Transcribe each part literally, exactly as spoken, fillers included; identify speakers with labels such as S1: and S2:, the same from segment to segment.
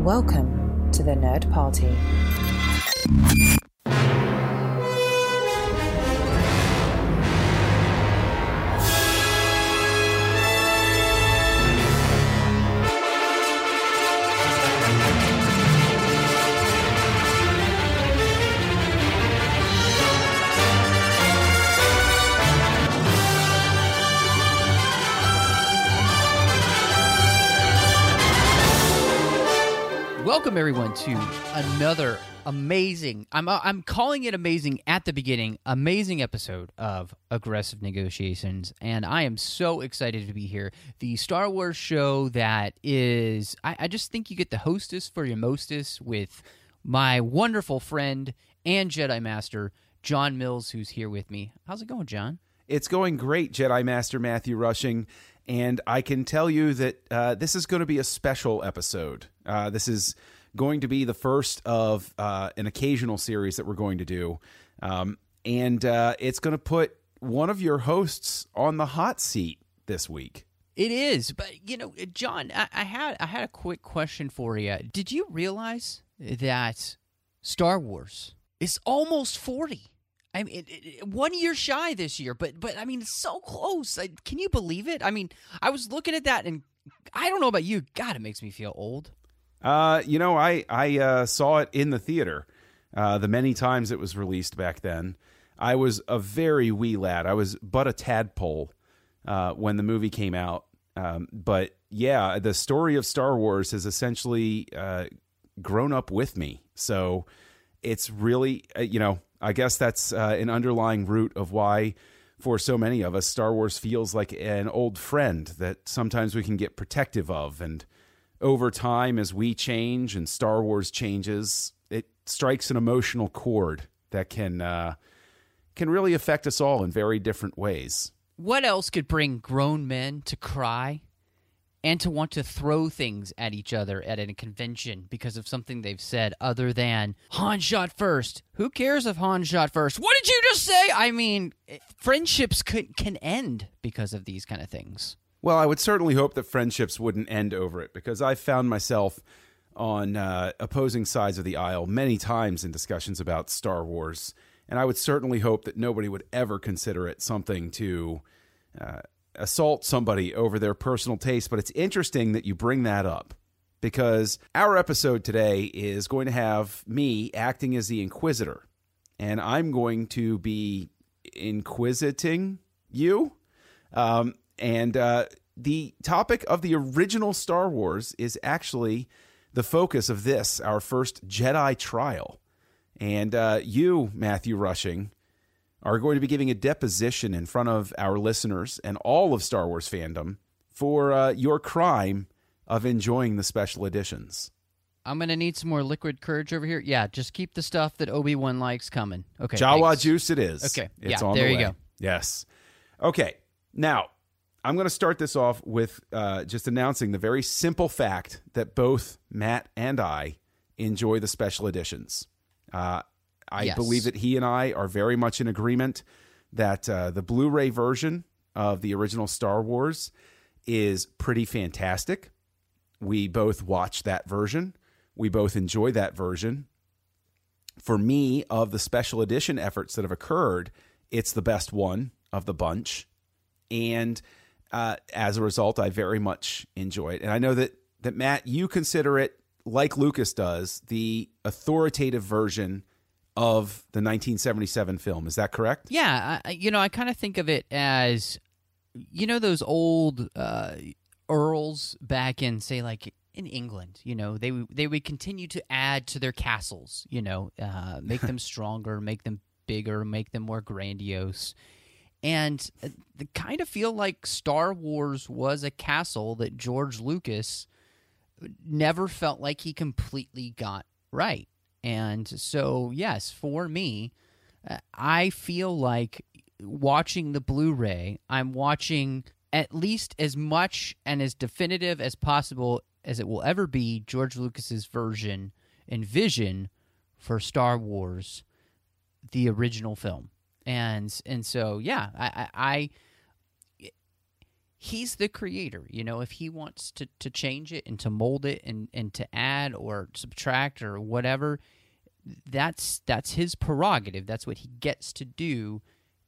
S1: Welcome to the Nerd Party.
S2: Welcome everyone to another amazing, I'm I'm calling it amazing at the beginning, amazing episode of Aggressive Negotiations, and I am so excited to be here. The Star Wars show that is, I, I just think you get the hostess for your mostess with my wonderful friend and Jedi Master, John Mills, who's here with me. How's it going, John?
S3: It's going great, Jedi Master Matthew Rushing, and I can tell you that uh, this is going to be a special episode. Uh, this is going to be the first of uh, an occasional series that we're going to do, um, and uh, it's going to put one of your hosts on the hot seat this week.
S2: It is, but you know, John, I, I had I had a quick question for you. Did you realize that Star Wars is almost forty? I mean, it, it, one year shy this year, but but I mean, it's so close. I, can you believe it? I mean, I was looking at that, and I don't know about you. God, it makes me feel old.
S3: Uh, you know, I I uh, saw it in the theater uh, the many times it was released back then. I was a very wee lad. I was but a tadpole uh, when the movie came out. Um, but yeah, the story of Star Wars has essentially uh, grown up with me. So it's really, uh, you know, I guess that's uh, an underlying root of why, for so many of us, Star Wars feels like an old friend that sometimes we can get protective of. And over time, as we change and Star Wars changes, it strikes an emotional chord that can uh, can really affect us all in very different ways.
S2: What else could bring grown men to cry and to want to throw things at each other at a convention because of something they've said other than, Han shot first? Who cares if Han shot first? What did you just say? I mean, friendships could, can end because of these kind of things.
S3: Well, I would certainly hope that friendships wouldn't end over it, because I've found myself on uh, opposing sides of the aisle many times in discussions about Star Wars, and I would certainly hope that nobody would ever consider it something to uh, assault somebody over their personal taste. But it's interesting that you bring that up, because our episode today is going to have me acting as the Inquisitor, and I'm going to be inquisiting you. Um, and uh, the topic of the original Star Wars is actually the focus of this, our first Jedi trial. And uh, you, Matthew Rushing, are going to be giving a deposition in front of our listeners and all of Star Wars fandom for uh, your crime of enjoying the special editions.
S2: I'm going to need some more liquid courage over here. Yeah, just keep the stuff that Obi-Wan likes coming. Okay.
S3: Jawa
S2: thanks.
S3: juice it is.
S2: Okay.
S3: It's
S2: yeah,
S3: on
S2: there
S3: the
S2: you
S3: way.
S2: go.
S3: Yes. Okay. Now, I'm going to start this off with uh, just announcing the very simple fact that both Matt and I enjoy the special editions. Uh, I
S2: yes.
S3: believe that he and I are very much in agreement that uh, the Blu-ray version of the original Star Wars is pretty fantastic. We both watch that version. We both enjoy that version. For me, of the special edition efforts that have occurred, it's the best one of the bunch. And uh, as a result, I very much enjoy it. And I know that, that, Matt, you consider it, like Lucas does, the authoritative version of the nineteen seventy-seven film. Is that correct?
S2: Yeah. I, you know, I kind of think of it as, you know, those old uh, earls back in, say, like, in England, you know, they, they would continue to add to their castles, you know, uh, make them stronger, make them bigger, make them more grandiose. And I kind of feel like Star Wars was a castle that George Lucas never felt like he completely got right. And so, yes, for me, I feel like watching the Blu-ray, I'm watching at least as much and as definitive as possible as it will ever be George Lucas's version and vision for Star Wars, the original film. And and so, yeah, I, I, I he's the creator. You know, if he wants to, to change it and to mold it and, and to add or subtract or whatever, that's that's his prerogative. That's what he gets to do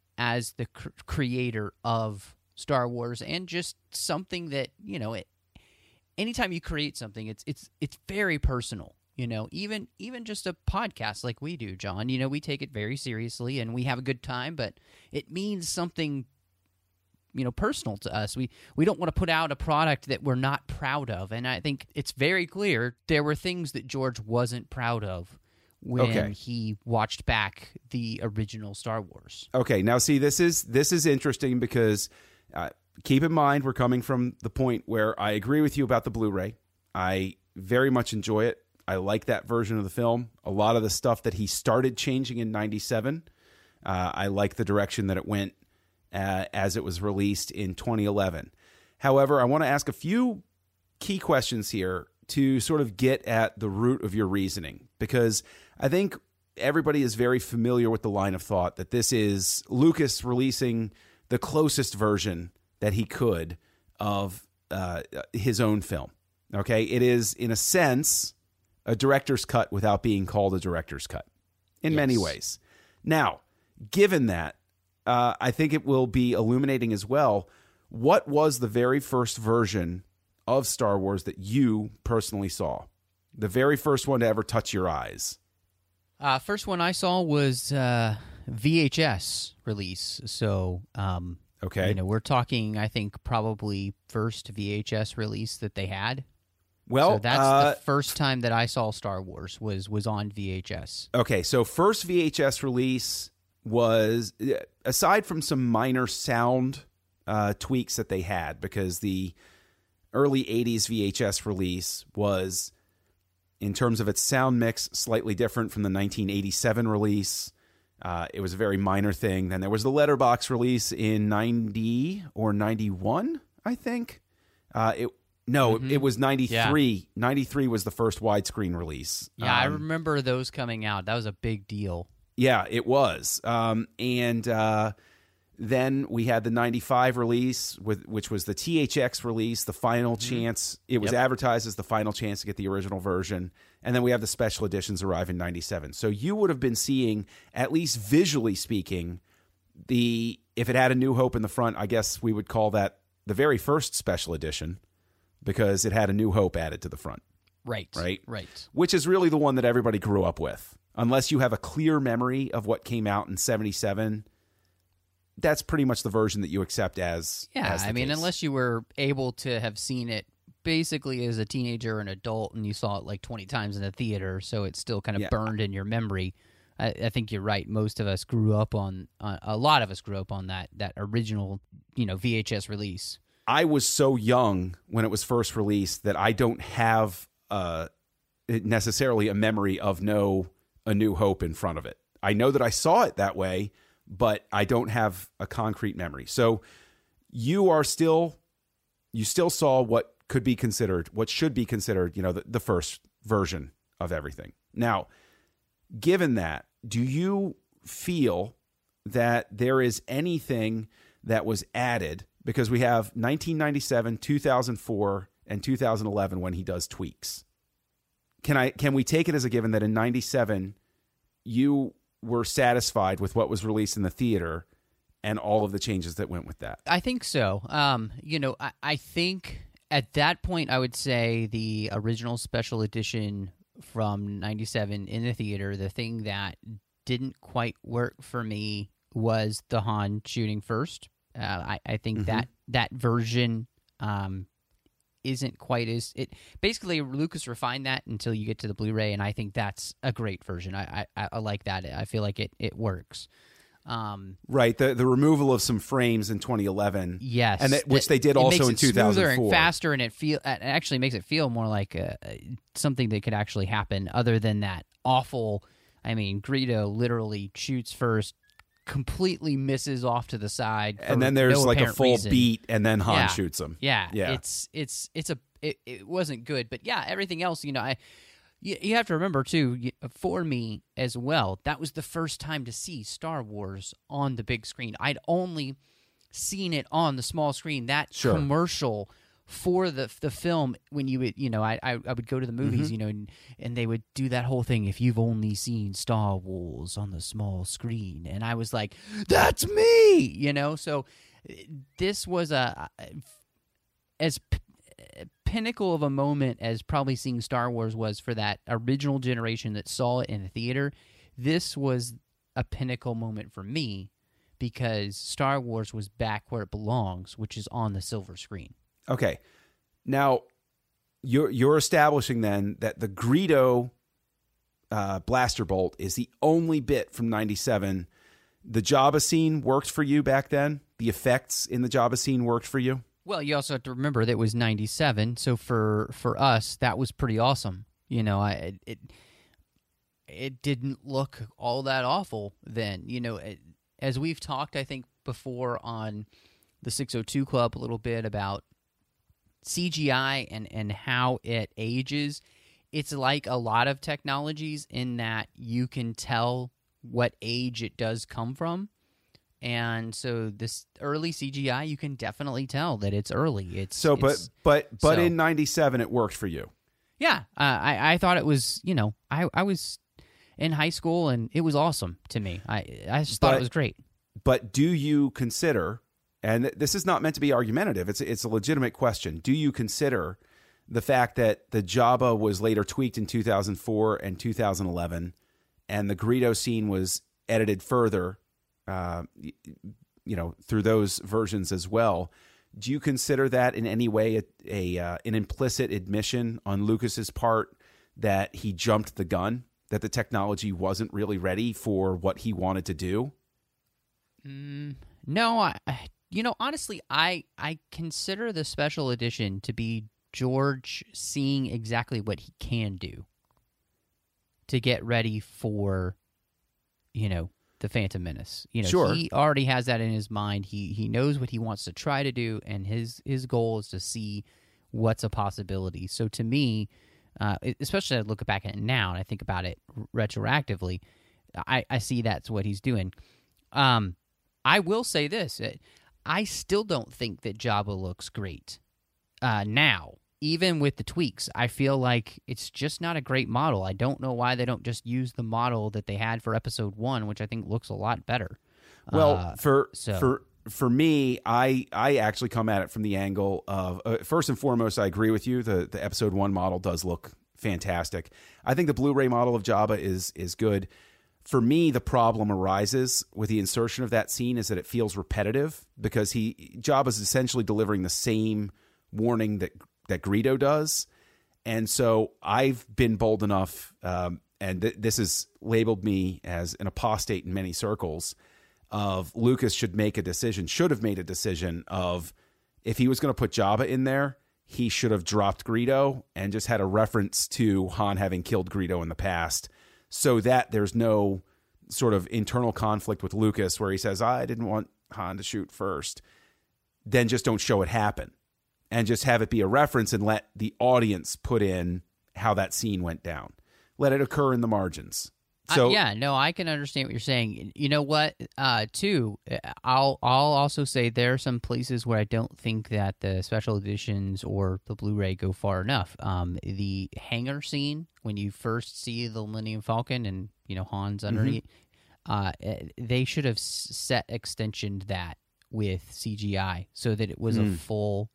S2: as the cr- creator of Star Wars, and just something that, you know, it, anytime you create something, it's it's it's very personal. You know, even even just a podcast like we do, John, you know, we take it very seriously and we have a good time, but it means something, you know, personal to us. We we don't want to put out a product that we're not proud of. And I think it's very clear there were things that George wasn't proud of when
S3: Okay.
S2: he watched back the original Star Wars.
S3: Okay, now see, this is this is interesting because uh, keep in mind we're coming from the point where I agree with you about the Blu-ray. I very much enjoy it. I like that version of the film. A lot of the stuff that he started changing in ninety-seven, uh, I like the direction that it went uh, as it was released in twenty eleven. However, I want to ask a few key questions here to sort of get at the root of your reasoning, because I think everybody is very familiar with the line of thought that this is Lucas releasing the closest version that he could of uh, his own film. Okay, it is, in a sense, a director's cut without being called a director's cut in
S2: Yes.
S3: many ways. Now, given that, uh, I think it will be illuminating as well. What was the very first version of Star Wars that you personally saw? The very first one to ever touch your eyes?
S2: Uh, first one I saw was uh, V H S release. So, um,
S3: Okay.
S2: you know, we're talking, I think, probably first V H S release that they had.
S3: Well,
S2: so that's
S3: uh,
S2: the first time that I saw Star Wars was was on V H S.
S3: okay, so first V H S release was, aside from some minor sound uh, tweaks that they had, because the early eighties V H S release was, in terms of its sound mix, slightly different from the nineteen eighty-seven release. Uh, it was a very minor thing. Then there was the letterbox release in ninety or ninety-one, I think. Uh, it No,
S2: Mhm.
S3: it was ninety-three. ninety-three was the first widescreen release.
S2: Yeah, I
S3: Um,
S2: remember those coming out. That was a big deal.
S3: Yeah, it was. Um, and uh, then we had the ninety-five release, with which was the T H X release, the final chance. It was
S2: Yep.
S3: advertised as the final chance to get the original version. And then we have the special editions arrive in ninety-seven. So you would have been seeing, at least visually speaking, the if it had A New Hope in the front, I guess we would call that the very first special edition, because it had A New Hope added to the front,
S2: Right.
S3: Right.
S2: Right.
S3: which is really the one that everybody grew up with. Unless you have a clear memory of what came out in seventy-seven, that's pretty much the version that you accept as.
S2: Yeah,
S3: as the
S2: I mean,
S3: case.
S2: unless you were able to have seen it basically as a teenager or an adult and you saw it like twenty times in a theater, so it's still kind of
S3: Yeah.
S2: burned in your memory. I, I think you're right. Most of us grew up on, uh, a lot of us grew up on that that original, you know, V H S release.
S3: I was so young when it was first released that I don't have uh, necessarily a memory of no A New Hope in front of it. I know that I saw it that way, but I don't have a concrete memory. So you are still, you still saw what could be considered, what should be considered, you know, the, the first version of everything. Now, given that, do you feel that there is anything that was added? Because we have nineteen ninety-seven, two thousand four, and two thousand eleven when he does tweaks. Can I can we take it as a given that in ninety-seven you were satisfied with what was released in the theater and all of the changes that went with that?
S2: I think so. Um, you know, I, I think at that point I would say the original special edition from ninety-seven in the theater, the thing that didn't quite work for me was the Han shooting first. Uh, I, I think
S3: Mhm.
S2: that that version um, isn't quite as it. Basically, Lucas refined that until you get to the Blu-ray, and I think that's a great version. I I, I like that. I feel like it it works. Um,
S3: Right, the the removal of some frames in twenty eleven.
S2: yes,
S3: And that- which
S2: that-
S3: they did
S2: it
S3: also
S2: makes
S3: in
S2: it smoother
S3: two thousand four.
S2: and faster, and it feel it actually makes it feel more like a, something that could actually happen, other than that awful. I mean, Greedo literally shoots first, completely misses off to the side,
S3: And
S2: for
S3: then there's
S2: no
S3: like a
S2: apparent
S3: full
S2: reason.
S3: beat, and then Han
S2: Yeah.
S3: shoots him.
S2: Yeah,
S3: Yeah.
S2: It's it's it's a it, it wasn't good, but yeah, everything else, you know, I you, you have to remember too. you- For me as well, that was the first time to see Star Wars on the big screen. I'd only seen it on the small screen. That
S3: Sure.
S2: commercial for the the film, when you would, you know, I I, I would go to the movies,
S3: Mm-hmm.
S2: you know, and, and they would do that whole thing. If you've only seen Star Wars on the small screen, and I was like, that's me, you know. So this was a as p- pinnacle of a moment as probably seeing Star Wars was for that original generation that saw it in the theater. This was a pinnacle moment for me because Star Wars was back where it belongs, which is on the silver screen.
S3: Okay. Now, you're you're establishing then that the Greedo uh, blaster bolt is the only bit from ninety-seven. The Jabba scene worked for you back then? The effects in the Jabba scene worked for you?
S2: Well, you also have to remember that it was ninety-seven, so for for us, that was pretty awesome. You know, I it it didn't look all that awful then. You know, it, as we've talked, I think, before on the six oh two Club a little bit about C G I and, and how it ages, it's like a lot of technologies in that you can tell what age it does come from. And so this early C G I, you can definitely tell that it's early. It's
S3: So, but
S2: it's,
S3: but but
S2: so-
S3: in ninety-seven, it worked for you.
S2: yeah, uh, I I thought it was, you know, I I was in high school and it was awesome to me. I I just thought
S3: But-
S2: it was great.
S3: But do you consider, and this is not meant to be argumentative, it's it's a legitimate question. Do you consider the fact that the Jabba was later tweaked in two thousand four and two thousand eleven, and the Greedo scene was edited further, uh, y- you know, through those versions as well? Do you consider that in any way a, a uh, an implicit admission on Lucas's part that he jumped the gun, that the technology wasn't really ready for what he wanted to do?
S2: No, I, I- you know, honestly, I I consider the special edition to be George seeing exactly what he can do to get ready for, you know, the Phantom Menace. You know,
S3: Sure.
S2: he already has that in his mind. He he knows what he wants to try to do, and his his goal is to see what's a possibility. So to me, uh, especially as I look back at it now and I think about it retroactively, I, I see that's what he's doing. Um, I will say this. I still don't think that Jabba looks great uh, now, even with the tweaks. I feel like it's just not a great model. I don't know why they don't just use the model that they had for Episode One, which I think looks a lot better.
S3: Well,
S2: Uh,
S3: for
S2: so-
S3: for for me, I I actually come at it from the angle of uh, first and foremost, I agree with you. The the Episode One model does look fantastic. I think the Blu-ray model of Jabba is is good. For me, the problem arises with the insertion of that scene is that it feels repetitive because he Jabba is essentially delivering the same warning that that Greedo does, and so I've been bold enough, um, and th- this has labeled me as an apostate in many circles. Of Lucas should make a decision, should have made a decision of if he was going to put Jabba in there, he should have dropped Greedo and just had a reference to Han having killed Greedo in the past, so that there's no sort of internal conflict with Lucas where he says, I didn't want Han to shoot first. Then just don't show it happen and just have it be a reference and let the audience put in how that scene went down. Let it occur in the margins. So
S2: Uh, yeah, no, I can understand what you're saying. You know what? Uh, too, I'll I'll also say there are some places where I don't think that the special editions or the Blu-ray go far enough. Um, the hangar scene when you first see the Millennium Falcon and you know Han's underneath, uh, they should have s- set extensioned that with C G I so that it was a full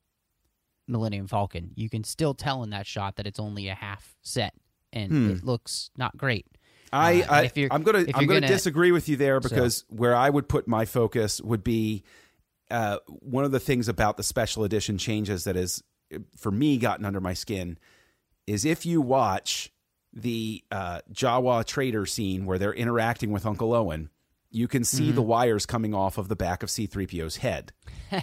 S2: Millennium Falcon. You can still tell in that shot that it's only a half set, and it looks not great.
S3: I,
S2: Uh,
S3: I
S2: if you're-
S3: I'm gonna
S2: if
S3: I'm
S2: you're
S3: gonna,
S2: gonna-
S3: disagree with you there because where I would put my focus would be uh, one of the things about the special edition changes that has for me gotten under my skin is if you watch the uh, Jawa trader scene where they're interacting with Uncle Owen, you can see
S2: Mm-hmm.
S3: the wires coming off of the back of C three P O's head.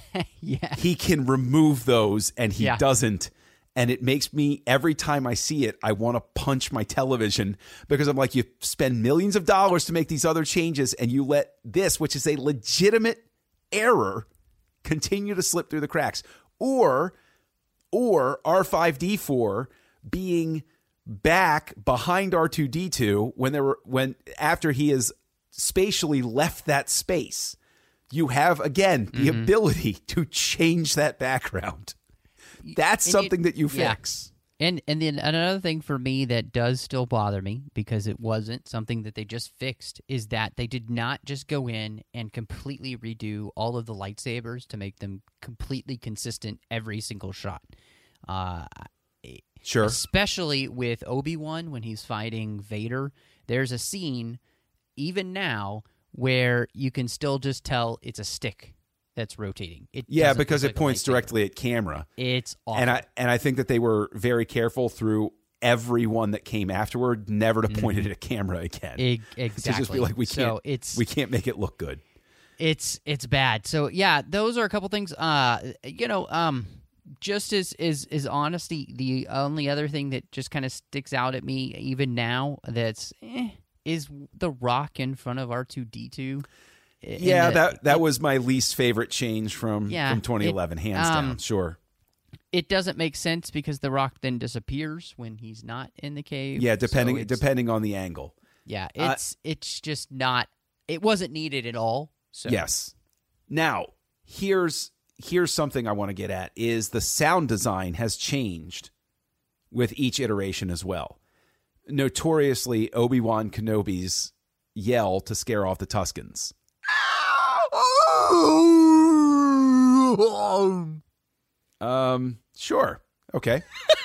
S2: Yeah.
S3: He can remove those and he
S2: Yeah.
S3: doesn't. And it makes me, every time I see it, I want to punch my television because I'm like, you spend millions of dollars to make these other changes and you let this, which is a legitimate error, continue to slip through the cracks. Or, or R five D four being back behind R two D two when there were, when, after he has spatially left that space. you have, again, the
S2: Mm-hmm.
S3: ability to change that background. That's
S2: And
S3: something
S2: it-
S3: that you
S2: yeah.
S3: fix.
S2: And and then another thing for me that does still bother me, because it wasn't something that they just fixed, is that they did not just go in and completely redo all of the lightsabers to make them completely consistent every single shot. Uh,
S3: Sure.
S2: Especially with Obi-Wan when he's fighting Vader, there's a scene, even now, where you can still just tell it's a stick that's rotating. It
S3: Yeah,
S2: doesn't
S3: because
S2: look
S3: it
S2: like a
S3: points
S2: lightsaber.
S3: directly at camera.
S2: It's awful.
S3: And I and I think that they were very careful through everyone that came afterward never to point it at a camera again.
S2: Eg-
S3: To
S2: exactly.
S3: just be like, we
S2: So
S3: can't,
S2: it's
S3: we can't make it look good.
S2: it's it's bad. So yeah, those are a couple things. Uh, you know, um, just as is is honesty. The only other thing that just kind of sticks out at me even now that's eh, is the rock in front of R two D two.
S3: Yeah,
S2: the,
S3: that that
S2: it,
S3: was my least favorite change from,
S2: Yeah,
S3: from twenty eleven,
S2: it,
S3: hands
S2: um,
S3: down. Sure.
S2: it doesn't make sense because the rock then disappears when he's not in the cave.
S3: Yeah, depending
S2: So it's-
S3: depending on the angle.
S2: Yeah,
S3: Uh,
S2: it's it's just not. It wasn't needed at all. So
S3: Yes. Now, here's here's something I want to get at is the sound design has changed with each iteration as well. Notoriously, Obi-Wan Kenobi's yell to scare off the Tuskens. Um, sure. Okay.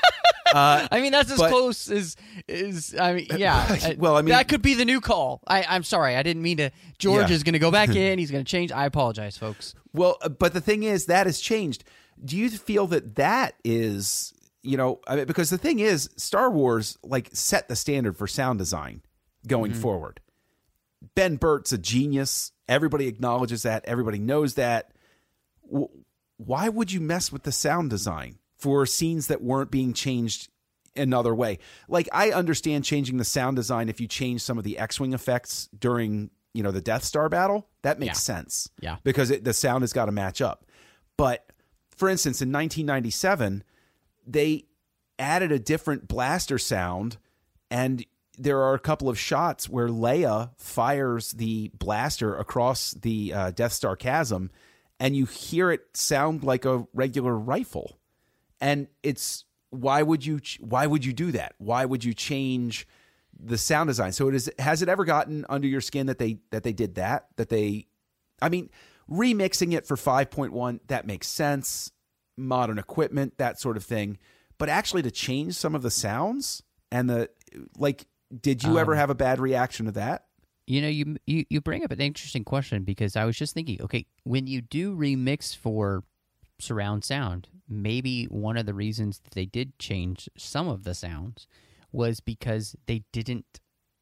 S3: Uh,
S2: I mean, that's as
S3: But-
S2: close as is. I mean, yeah. I-
S3: Well, I mean-
S2: that could be the new call. I, I'm sorry, I didn't mean to. George
S3: Yeah.
S2: is going to go back in. He's going to change. I apologize, folks.
S3: Well, uh, but the thing is, that has changed. Do you feel that that is, you know, I mean, because the thing is, Star Wars like set the standard for sound design going forward. Ben Burtt's a genius. Everybody acknowledges that. Everybody knows that. W- Why would you mess with the sound design for scenes that weren't being changed another way? Like, I understand changing the sound design if you change some of the X-Wing effects during, you know, the Death Star battle. That makes
S2: Yeah.
S3: sense.
S2: Yeah.
S3: Because it, the sound has got to match up. But, for instance, in nineteen ninety-seven, they added a different blaster sound, and there are a couple of shots where Leia fires the blaster across the uh, Death Star chasm, and you hear it sound like a regular rifle. And it's why would you ch- why would you do that? Why would you change the sound design? So it is has it ever gotten under your skin that they that they did that? That they I mean, remixing it for five point one, that makes sense. Modern equipment, that sort of thing. But actually to change some of the sounds and the like, did you ever
S2: Um,
S3: have a bad reaction to that?
S2: You know, you, you you bring up an interesting question, because I was just thinking, okay, when you do remix for surround sound, maybe one of the reasons that they did change some of the sounds was because they didn't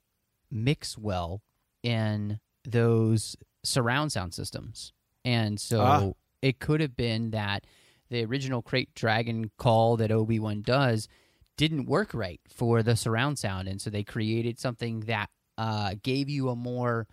S2: mix well in those surround sound systems. And so
S3: Ah.
S2: it could have been that the original Crate Dragon call that Obi-Wan does didn't work right for the surround sound, and so they created something that uh, gave you a more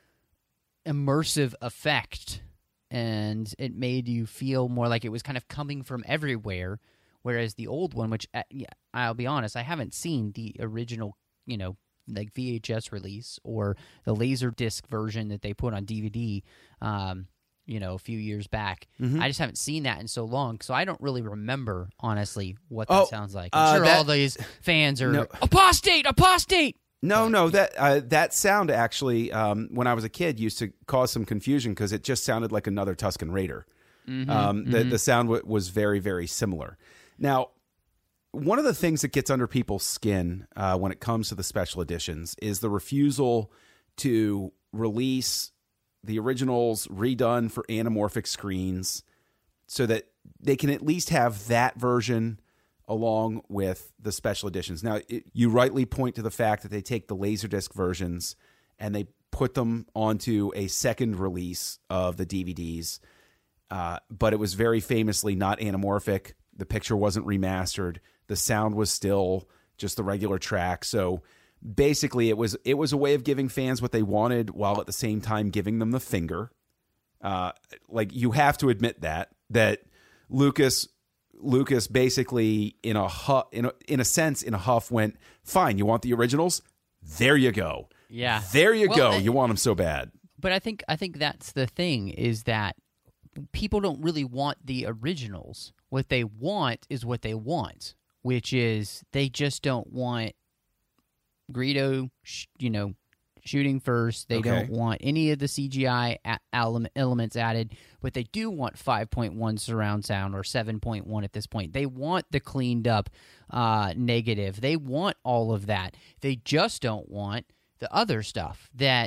S2: immersive effect, and it made you feel more like it was kind of coming from everywhere, whereas the old one, which uh, yeah, I'll be honest, I haven't seen the original, you know, like V H S release or the Laserdisc version that they put on D V D, um, you know, a few years back.
S3: Mm-hmm.
S2: I just haven't seen that in so long, so I don't really remember, honestly, what that
S3: Oh,
S2: sounds like. I'm
S3: uh,
S2: sure
S3: that-
S2: all these fans are,
S3: No.
S2: apostate, apostate!
S3: No, no, that uh, that sound actually, um, when I was a kid, used to cause some confusion because it just sounded like another Tusken Raider.
S2: Mm-hmm,
S3: Um, the, the sound w- was very, very similar. Now, one of the things that gets under people's skin uh, when it comes to the special editions is the refusal to release the originals redone for anamorphic screens so that they can at least have that version along with the special editions. Now, it, you rightly point to the fact that they take the Laserdisc versions and they put them onto a second release of the D V Ds, uh, but it was very famously not anamorphic. The picture wasn't remastered. The sound was still just the regular track. So basically, it was it was a way of giving fans what they wanted while at the same time giving them the finger. Uh, like, you have to admit that that Lucas Lucas basically in a huff, in a, in a sense in a huff went, fine, you want the originals? There you go.
S2: Yeah.
S3: There you
S2: Well,
S3: go.
S2: I-
S3: You want them so bad.
S2: But I think I think that's the thing, is that people don't really want the originals. What they want is what they want, which is they just don't want Greedo, sh- you know, shooting first. They
S3: Okay.
S2: don't want any of the C G I a- ele- elements added, but they do want five point one surround sound, or seven point one at this point. They want the cleaned up uh, negative. They want all of that. They just don't want the other stuff that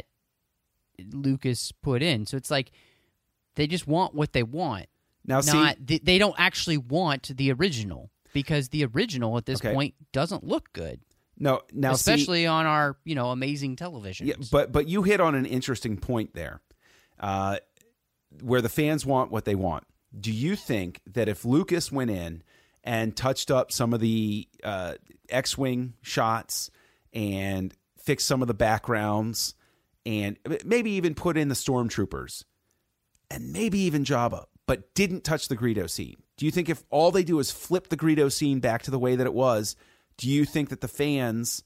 S2: Lucas put in. So it's like they just want what they want.
S3: Now, see,
S2: Not they, they don't actually want the original, because the original at this
S3: Okay.
S2: point doesn't look good.
S3: no, now, see,
S2: Especially on our, you know, amazing televisions.
S3: yeah, but but you hit on an interesting point there, uh, where the fans want what they want. Do you think that if Lucas went in and touched up some of the uh, X-wing shots and fixed some of the backgrounds and maybe even put in the stormtroopers and maybe even Jabba, but didn't touch the Greedo scene, do you think if all they do is flip the Greedo scene back to the way that it was, do you think that the fans,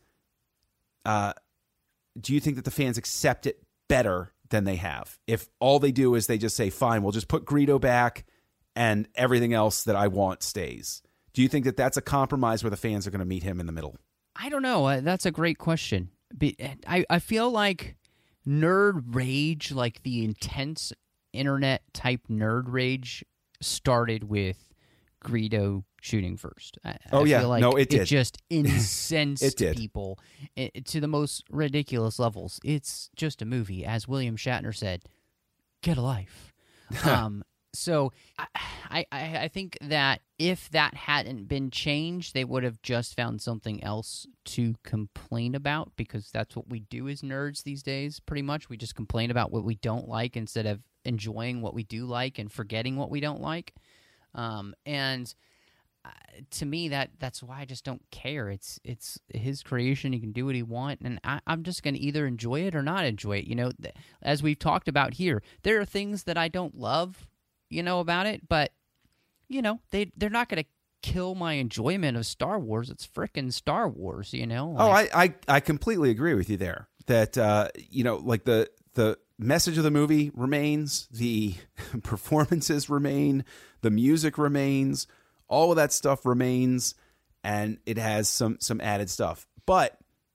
S3: uh, do you think that the fans accept it better than they have? If all they do is they just say, fine, we'll just put Greedo back and everything else that I want stays. Do you think that that's a compromise where the fans are going to meet him in the middle?
S2: I don't know. Uh, That's a great question. Be- I, I feel like nerd rage, like the intense internet type nerd rage, started with Greedo shooting first. I,
S3: Oh,
S2: I
S3: yeah.
S2: feel like
S3: No, it did.
S2: It just incensed
S3: It did.
S2: people i- to the most ridiculous levels. It's just a movie, as William Shatner said. Get a life. um, so I, I, I think that if that hadn't been changed, they would have just found something else to complain about, because that's what we do as nerds these days, pretty much. We just complain about what we don't like instead of enjoying what we do like and forgetting what we don't like. Um, and uh, to me, that that's why I just don't care. It's it's his creation. He can do what he wants, and I, I'm just going to either enjoy it or not enjoy it. You know, th- as we've talked about here, there are things that I don't love, you know, about it, but you know, they they're not going to kill my enjoyment of Star Wars. It's frickin' Star Wars, you know.
S3: Oh,
S2: Like,
S3: I, I, I completely agree with you there. That uh, you know, like the the message of the movie remains, the performances remain, the music remains, all of that stuff remains, and it has some some added stuff. But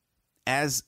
S3: as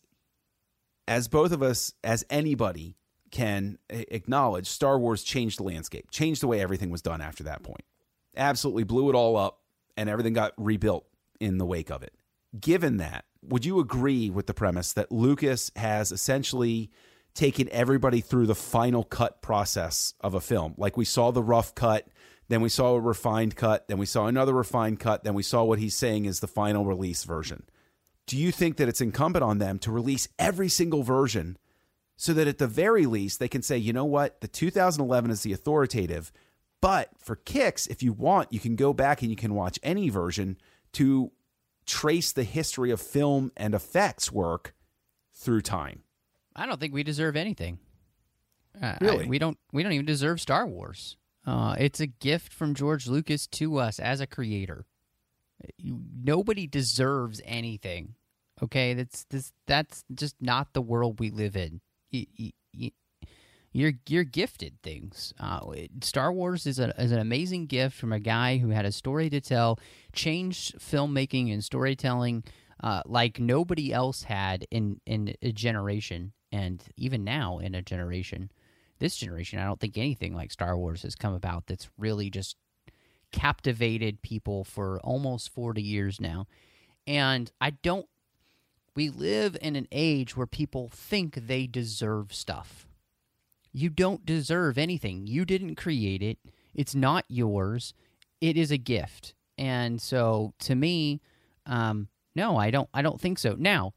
S3: as both of us, as anybody can a- acknowledge, Star Wars changed the landscape, changed the way everything was done after that point. Absolutely blew it all up, and everything got rebuilt in the wake of it. Given that, would you agree with the premise that Lucas has essentially taken everybody through the final cut process of a film? Like, we saw the rough cut, then we saw a refined cut, then we saw another refined cut, then we saw what he's saying is the final release version. Do you think that it's incumbent on them to release every single version so that at the very least they can say, you know what, the two thousand eleven is the authoritative, but for kicks, if you want, you can go back and you can watch any version to trace the history of film and effects work through time?
S2: I don't think we deserve anything. Uh,
S3: Really?
S2: I- we don't. We don't even deserve Star Wars. Uh, it's a gift from George Lucas to us as a creator. You, nobody deserves anything. Okay, that's this. That's just not the world we live in. You, you, you, you're you're gifted things. Uh, it- Star Wars is, a, is an amazing gift from a guy who had a story to tell, changed filmmaking and storytelling uh, like nobody else had in in a generation, and even now in a generation. This generation, I don't think anything like Star Wars has come about that's really just captivated people for almost forty years now. And I don't, we live in an age where people think they deserve stuff. You don't deserve anything. You didn't create it. It's not yours. It is a gift. And so to me, um, no, I don't, I don't think so. Now,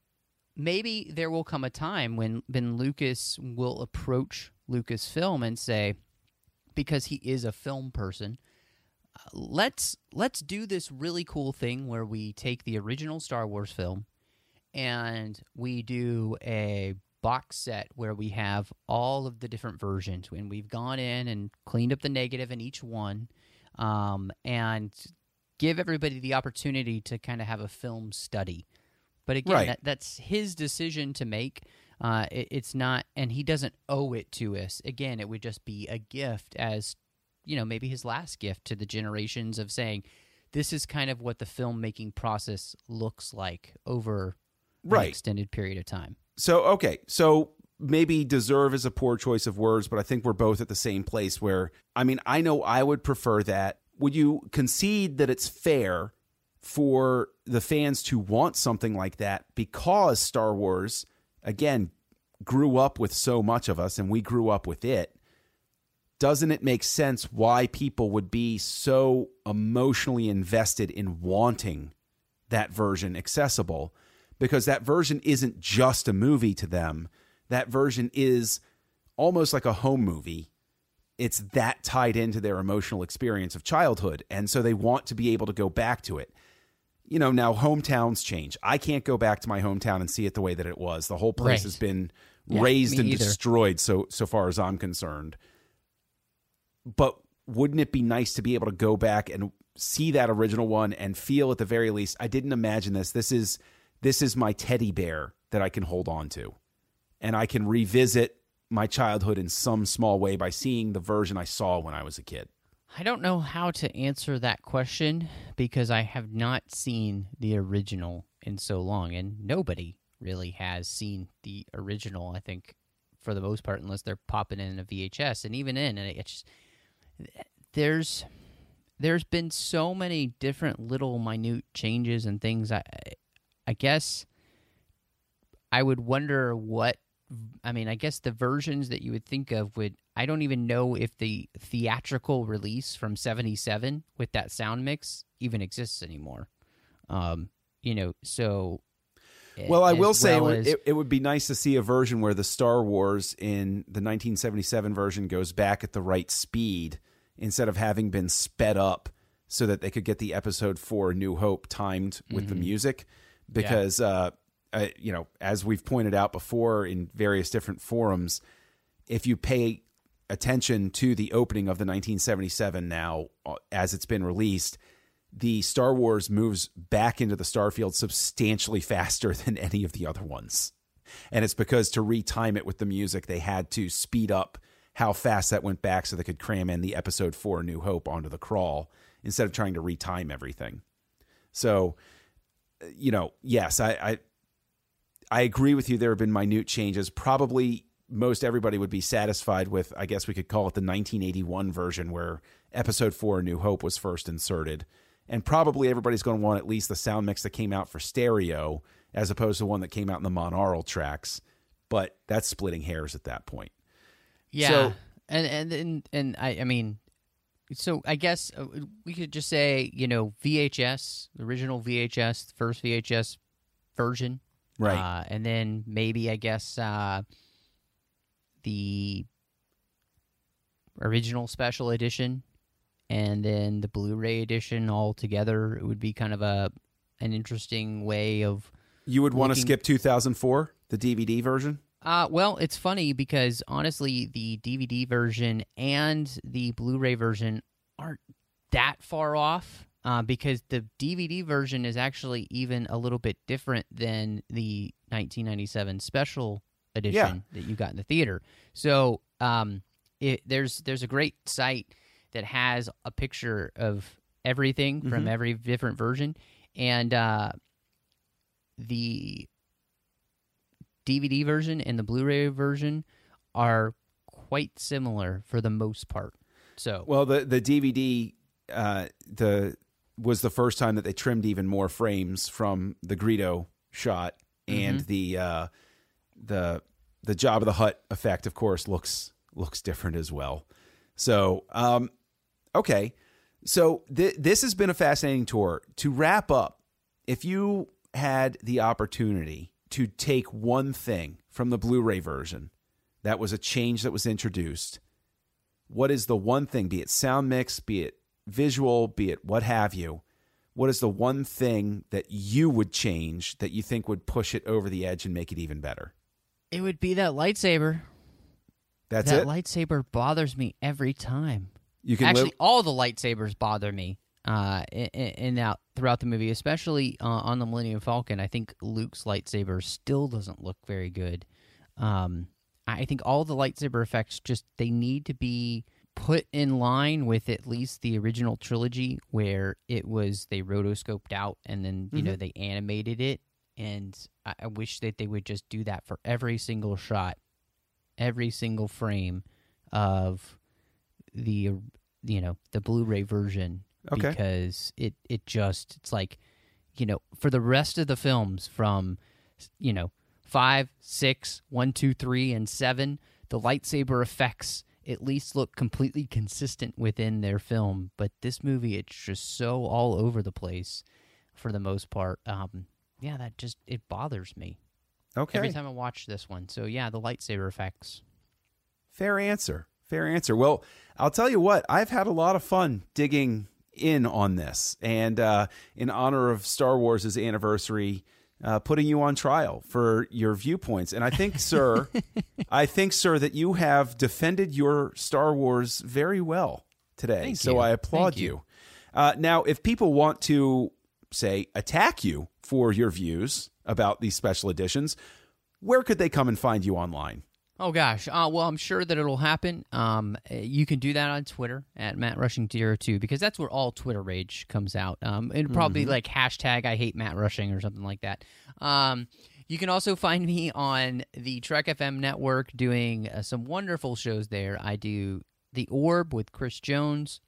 S2: maybe there will come a time when, when Lucas will approach Lucasfilm and say, because he is a film person, uh, let's let's do this really cool thing where we take the original Star Wars film and we do a box set where we have all of the different versions, and we've gone in and cleaned up the negative in each one, um, and give everybody the opportunity to kind of have a film study. But again,
S3: Right.
S2: that, that's his decision to make. Uh, it, it's not, and he doesn't owe it to us. Again, it would just be a gift, as you know, maybe his last gift to the generations of saying, this is kind of what the filmmaking process looks like over
S3: right.
S2: an extended period of time.
S3: So, okay, so maybe deserve is a poor choice of words, but I think we're both at the same place where, I mean, I know I would prefer that. Would you concede that it's fair for the fans to want something like that because Star Wars, again, grew up with so much of us and we grew up with it? Doesn't it make sense why people would be so emotionally invested in wanting that version accessible? Because that version isn't just a movie to them. That version is almost like a home movie. It's that tied into their emotional experience of childhood. And so they want to be able to go back to it. You know, now hometowns change. I can't go back to my hometown and see it the way that it was. The whole place
S2: Right.
S3: has been
S2: Yeah,
S3: razed
S2: me
S3: and
S2: either.
S3: destroyed so so far as I'm concerned. But wouldn't it be nice to be able to go back and see that original one and feel at the very least, I didn't imagine this. This is this is my teddy bear that I can hold on to. And I can revisit my childhood in some small way by seeing the version I saw when I was a kid.
S2: I don't know how to answer that question because I have not seen the original in so long, and nobody really has seen the original, I think, for the most part, unless they're popping in a V H S. And even in, it's just, there's there's been so many different little minute changes and things. I I guess I would wonder what, I mean, I guess the versions that you would think of would, I don't even know if the theatrical release from seventy-seven with that sound mix even exists anymore. Um, you know, so...
S3: Well, I
S2: as
S3: will say
S2: well
S3: it,
S2: as-
S3: it, it would be nice to see a version where the Star Wars in the nineteen seventy-seven version goes back at the right speed instead of having been sped up so that they could get the episode four New Hope timed with
S2: Mm-hmm.
S3: the music. Because, uh, uh, you know, as we've pointed out before in various different forums, if you pay attention to the opening of the nineteen seventy-seven now, uh, as it's been released, the Star Wars moves back into the starfield substantially faster than any of the other ones. And it's because to retime it with the music, they had to speed up how fast that went back so they could cram in the episode four New Hope onto the crawl instead of trying to retime everything. So, you know, yes, I, I, I agree with you. There have been minute changes. Probably most everybody would be satisfied with, I guess we could call it the nineteen eighty-one version where episode four New Hope was first inserted. And probably everybody's going to want at least the sound mix that came out for stereo as opposed to one that came out in the monaural tracks. But that's splitting hairs at that point.
S2: Yeah,
S3: So-
S2: and, and and and I, I mean, so I guess uh, we could just say, you know, V H S, the original V H S, the first V H S version,
S3: Right.
S2: Uh, and then maybe I guess uh, the original special edition, and then the Blu-ray edition all together. It would be kind of a an interesting way of.
S3: You would want to
S2: looking-
S3: skip two thousand four, the D V D version?
S2: Uh, well, it's funny because honestly, the D V D version and the Blu-ray version aren't that far off. Uh, because the D V D version is actually even a little bit different than the nineteen ninety-seven special edition that you got in the theater. So, um, it, there's there's a great site that has a picture of everything from
S3: Mhm.
S2: every different version, and uh, the D V D version and the Blu-ray version are quite similar for the most part. So,
S3: Well, the, the D V D uh, the was the first time that they trimmed even more frames from the Greedo shot, and the uh, the the Jabba the Hutt effect, of course, looks looks different as well. So, um, okay, so th- this has been a fascinating tour. To wrap up, if you had the opportunity to take one thing from the Blu-ray version that was a change that was introduced, what is the one thing, be it sound mix, be it visual, be it what have you, what is the one thing that you would change that you think would push it over the edge and make it even better?
S2: it would be that lightsaber.
S3: That's
S2: that
S3: it?
S2: lightsaber bothers me every time.
S3: You can
S2: Actually,
S3: live...
S2: all the lightsabers bother me uh, in, in out throughout the movie, especially uh, on the Millennium Falcon. I think Luke's lightsaber still doesn't look very good. Um, I think all the lightsaber effects just they need to be put in line with at least the original trilogy, where it was they rotoscoped out and then you mm-hmm. know they animated it. And I, I wish that they would just do that for every single shot, every single frame of the you know the Blu-ray version,
S3: okay.
S2: because it it just it's like you know for the rest of the films from you know five, six, one, two, three, and seven, the lightsaber effects at least look completely consistent within their film. But this movie, it's just so all over the place for the most part. Um, yeah, that just it bothers me.
S3: Okay.
S2: Every time I watch this one. So yeah, the lightsaber effects.
S3: Fair answer. Fair answer. Well, I'll tell you what, I've had a lot of fun digging in on this. And uh, in honor of Star Wars' anniversary, uh, putting you on trial for your viewpoints. And I think, sir, I think, sir, that you have defended your Star Wars very well today.
S2: Thank
S3: so
S2: you.
S3: I applaud
S2: Thank you.
S3: you. Uh, now, if people want to, say, attack you for your views about these special editions, where could they come and find you online?
S2: Oh, gosh. Uh, well, I'm sure that it'll happen. Um, you can do that on Twitter at Matt Rushing zero two, because that's where all Twitter rage comes out. Um, and probably mm-hmm. like hashtag I hate Matt Rushing or something like that. Um, you can also find me on the Trek F M network doing uh, some wonderful shows there. I do The Orb with Chris Jones,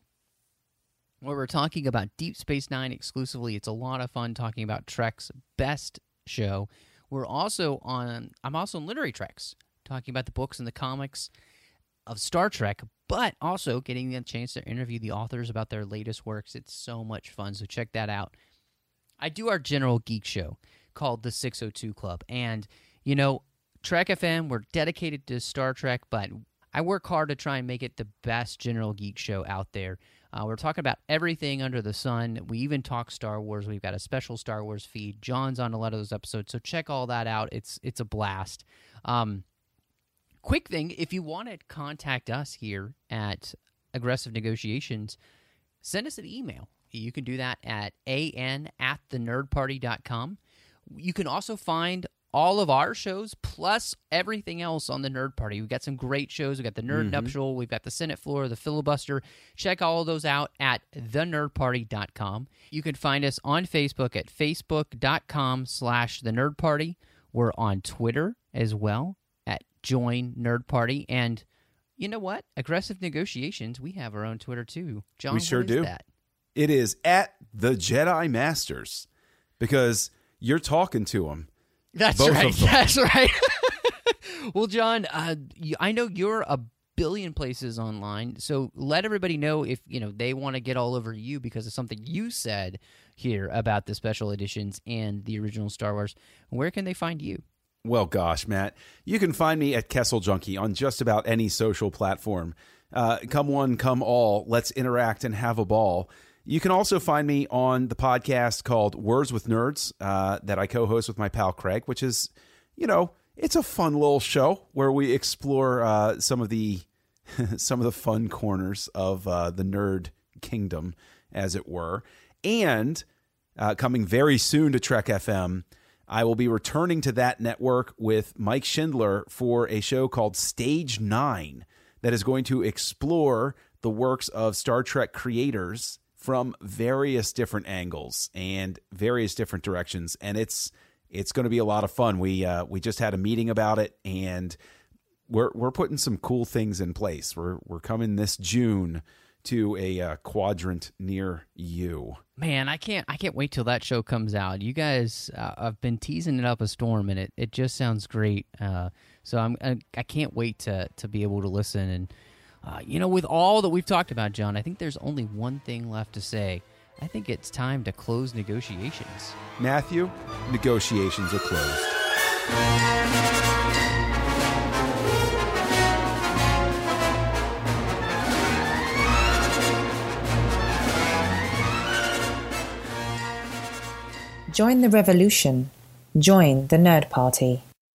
S2: where we're talking about Deep Space Nine exclusively. It's a lot of fun talking about Trek's best show. We're also on, I'm also on Literary Treks, talking about the books and the comics of Star Trek, but also getting a chance to interview the authors about their latest works. It's so much fun, so check that out. I do our general geek show called the six oh two Club, and, you know, Trek F M, we're dedicated to Star Trek, but I work hard to try and make it the best general geek show out there. Uh, we're talking about everything under the sun. We even talk Star Wars. We've got a special Star Wars feed. John's on a lot of those episodes, so check all that out. It's it's a blast. Um, quick thing, if you want to contact us here at Aggressive Negotiations, send us an email. You can do that at an at the nerd party dot com. You can also find all of our shows, plus everything else on the Nerd Party. We've got some great shows. We've got the Nerd mm-hmm. Nuptial. We've got the Senate Floor, the Filibuster. Check all of those out at the nerd party dot com. You can find us on Facebook at facebook dot com slash the nerd party. We're on Twitter as well at Join Nerd Party. And you know what? Aggressive Negotiations, we have our own Twitter too. John,
S3: we sure
S2: what is
S3: do.
S2: That?
S3: It is at the Jedi Masters, because you're talking to them.
S2: That's
S3: Both
S2: right.
S3: of them.
S2: That's right. Well, John, uh, I know you're a billion places online, so let everybody know if you know they want to get all over you because of something you said here about the special editions and the original Star Wars. Where can they find you?
S3: Well, gosh, Matt, you can find me at Kessel Junkie on just about any social platform. Uh, come one, come all. Let's interact and have a ball. You can also find me on the podcast called Words with Nerds uh, that I co-host with my pal Craig, which is, you know, it's a fun little show where we explore uh, some of the some of the fun corners of uh, the nerd kingdom, as it were. And uh, coming very soon to Trek F M, I will be returning to that network with Mike Schindler for a show called Stage Nine that is going to explore the works of Star Trek creators from various different angles and various different directions, and it's it's going to be a lot of fun. We uh, we just had a meeting about it, and we're we're putting some cool things in place. We're we're coming this June to a uh, quadrant near you.
S2: Man, I can't I can't wait till that show comes out. You guys, uh, I've been teasing it up a storm, and it, it just sounds great. Uh, so I'm I, I can't wait to to be able to listen. And uh, you know, with all that we've talked about, John, I think there's only one thing left to say. I think it's time to close negotiations.
S3: Matthew, negotiations are closed.
S1: Join the revolution. Join the Nerd Party.